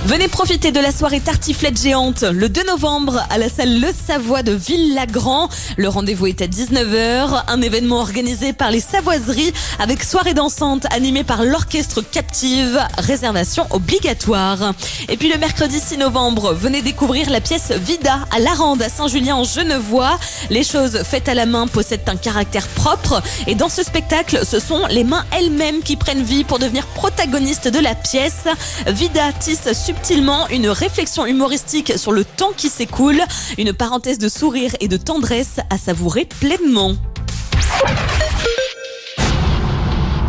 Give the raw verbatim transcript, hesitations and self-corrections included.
Venez profiter de la soirée tartiflette géante le deux novembre à la salle Le Savoie de Villagrand. Le rendez-vous est à dix-neuf heures. Un événement organisé par les Savoiseries avec soirée dansante animée par l'orchestre Captive. Réservation obligatoire. Et puis le mercredi six novembre, venez découvrir la pièce Vida à Larande à Saint-Julien-en-Genevois. Les choses faites à la main possèdent un caractère propre. Et dans ce spectacle, ce sont les mains elles-mêmes qui prennent vie pour devenir protagonistes de la pièce. Vida tisse subtilement une réflexion humoristique sur le temps qui s'écoule, une parenthèse de sourire et de tendresse à savourer pleinement.